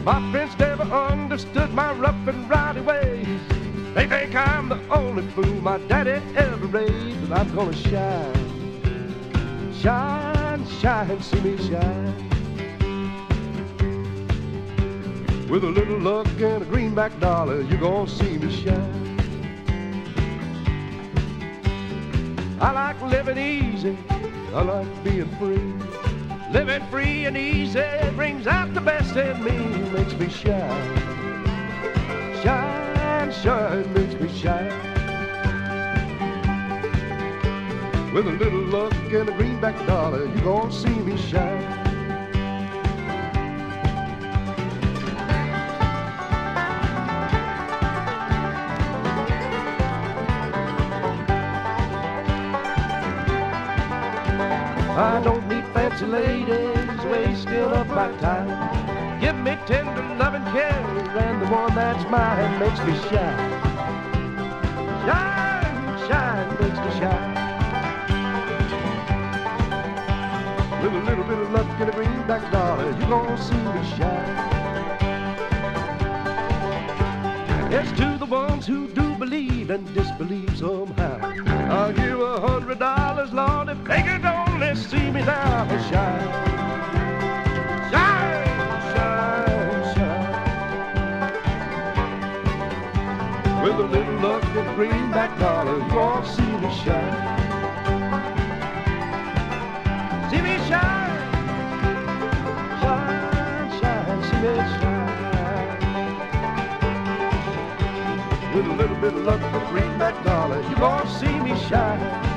My friends never understood my rough and rowdy ways. They think I'm the only fool my daddy ever raised. But I'm gonna shine, shine, shine, see me shine. With a little luck and a greenback dollar, you're gonna see me shine. I like living easy, I like being free. Living free and easy brings out the best in me. Makes me shine, shine, shine, makes me shine. With a little luck and a greenback dollar, you're gonna see me shine. I don't need fancy ladies wasting up my time. Give me tender loving care, and the one that's mine makes me shine. Shine, shine, makes me shine. With a little bit of luck and a greenback dollar, you're gonna see me shine. Yes, to the ones who do believe and disbelieve somehow, I'll give $100, Lord, if they could only see me now. Shine, shine, shine, shine. With a little luck and a greenback dollar, you won't see me shine. See me shine, shine, shine, see me shine. With a little bit of luck and a greenback dollar, you won't see me shine.